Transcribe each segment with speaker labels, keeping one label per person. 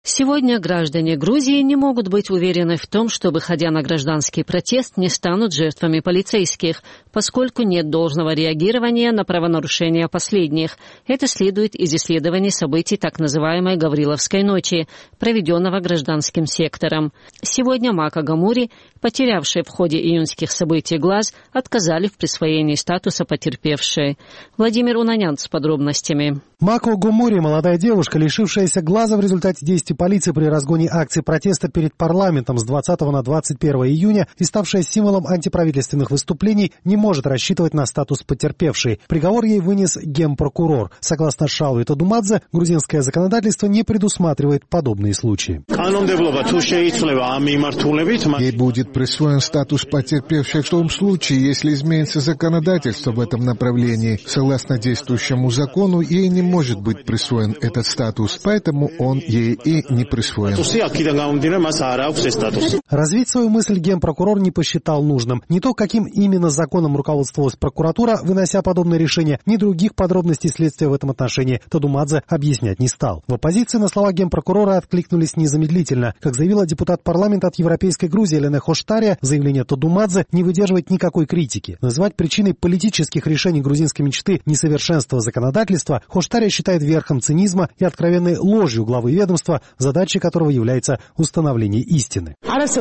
Speaker 1: Сегодня граждане Грузии не могут быть уверены в том, что, выходя на гражданский протест, не станут жертвами полицейских, поскольку нет должного реагирования на правонарушения последних. Это следует из исследований событий так называемой Гавриловской ночи, проведенного гражданским сектором. Сегодня Мака Гамури, потерявшей в ходе июньских событий глаз, отказали в присвоении статуса потерпевшей. Владимир Унанян с подробностями.
Speaker 2: Мако Гамури, молодая девушка, лишившаяся глаза в результате действий полиции при разгоне акции протеста перед парламентом с 20 на 21 июня и ставшая символом антиправительственных выступлений, не может рассчитывать на статус потерпевшей. Приговор ей вынес генпрокурор. Согласно Шалви Тодумадзе, грузинское законодательство не предусматривает подобные случаи.
Speaker 3: Ей будет присвоен статус потерпевшей в том случае, если изменится законодательство в этом направлении. Согласно действующему закону, ей не может быть присвоен этот статус, поэтому он ей и не присвоен.
Speaker 2: Развить свою мысль генпрокурор не посчитал нужным. Не то, каким именно законом руководствовалась прокуратура, вынося подобное решение, ни других подробностей следствия в этом отношении Тодумадзе объяснять не стал. В оппозиции на слова генпрокурора откликнулись незамедлительно. Как заявила депутат парламента от Европейской Грузии Елена Хоштария, заявление Тодумадзе не выдерживает никакой критики. Назвать причиной политических решений грузинской мечты несовершенство законодательства Хоштария считает верхом цинизма и откровенной ложью главы ведомства, задачей которого является установление истины.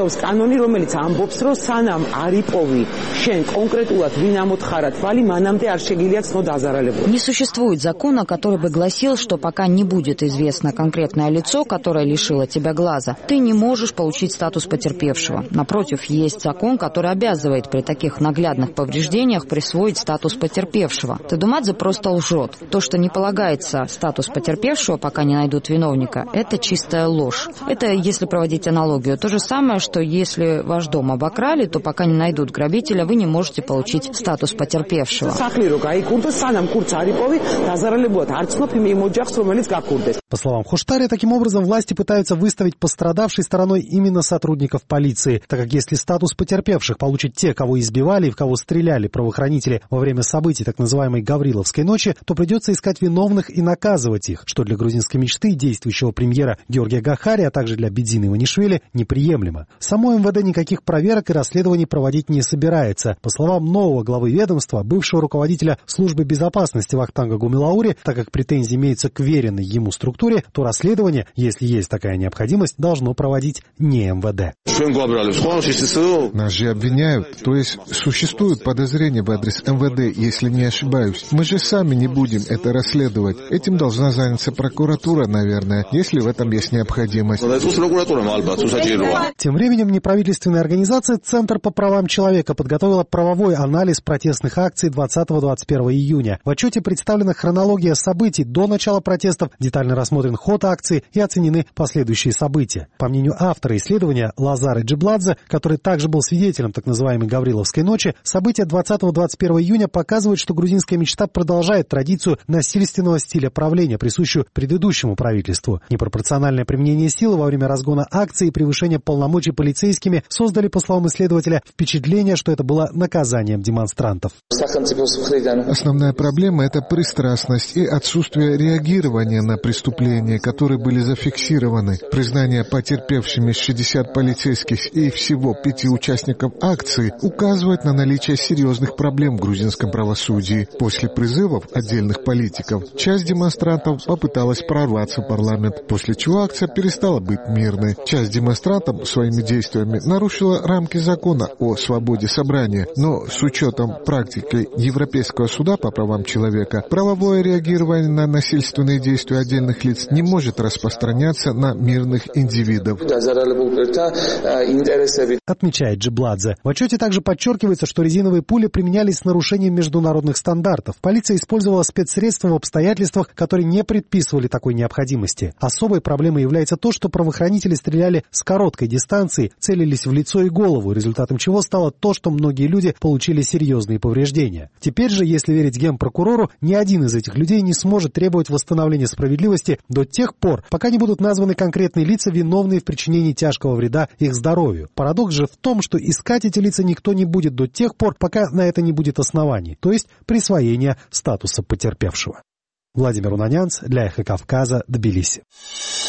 Speaker 4: Не существует закона, который бы гласил, что пока не будет известно конкретное лицо, которое лишило тебя глаза, ты не можешь получить статус потерпевшего. Напротив, есть закон, который обязывает при таких наглядных повреждениях присвоить статус потерпевшего. Тодумадзе просто лжет. То, что не полагается статус потерпевшего, пока не найдут виновника, это чистая ложь. Это, если проводить аналогию, то же самое, что если ваш дом обокрали, то пока не найдут грабителя, вы не можете получить статус потерпевшего.
Speaker 2: По словам Хоштария, таким образом власти пытаются выставить пострадавшей стороной именно сотрудников полиции, так как если статус потерпевших получат те, кого избивали и в кого стреляли правоохранители во время событий так называемой Гавриловской ночи, то придется искать виновных и наказывать их, что для грузинской мечты действующего премьера Георгия Гахари, а также для Бедзины Иванишвили неприемлемо. Само МВД никаких проверок и расследований проводить не собирается. По словам нового главы ведомства, бывшего руководителя службы безопасности Вахтанга Гумилаури, так как претензии имеются к веренной ему структуре, то расследование, если есть такая необходимость, должно проводить не МВД.
Speaker 3: Нас же обвиняют, то есть существует подозрение в адрес МВД, если не ошибаюсь. Мы же сами не будем это расследовать. Этим должна заняться прокуратура, наверное, если в этом есть необходимость.
Speaker 2: Тем временем неправительственная организация «Центр по правам человека» подготовила правовой анализ протестных акций 20-21 июня. В отчете представлена хронология событий до начала протестов, детально рассмотрен ход акции и оценены последующие события. По мнению автора исследования Лазары Джибладзе, который также был свидетелем так называемой Гавриловской ночи, события 20-21 июня показывают, что грузинская мечта продолжает традицию насильственного стиля правления, присущую предыдущему правительству. Непропорциональное применение силы во время разгона акции и превышение полномочий полицейскими создали, по словам исследователя, впечатление, что это было наказанием демонстрантов.
Speaker 3: Основная проблема – это пристрастность и отсутствие реагирования на преступления, которые были зафиксированы. Признание потерпевшими 60 полицейских и всего 5 участников акции указывает на наличие серьезных проблем в грузинском правосудии. После призывов отдельных политиков часть демонстрантов попыталась прорваться в парламент, после чего акция перестала быть мирной. Часть демонстрантов своими действиями нарушила рамки закона о свободе собрания, но с учетом практики Европейского суда по правам человека, правовое реагирование на насильственные действия отдельных лиц не может распространяться на мирных индивидов.
Speaker 2: Отмечает Джибладзе. В отчете также подчеркивается, что резиновые пули применялись с нарушением международных стандартов. Полиция использовала спецсредства в обстоятельствах, которые не предписывали такой необходимости. Особой проблемой является то, что правоохранители стреляли с короткой дистанции, целились в лицо и голову, результатом чего стало то, что многие люди получили серьезные повреждения. Теперь же, если верить генпрокурору, ни один из этих людей не сможет требовать восстановления справедливости до тех пор, пока не будут названы конкретные лица, виновные в причинении тяжкого вреда их здоровью. Парадокс же в том, что искать эти лица никто не будет до тех пор, пока на это не будет оснований, то есть присвоения статуса потерпевшего. Владимир Унанянц для Эхо Кавказа, Тбилиси.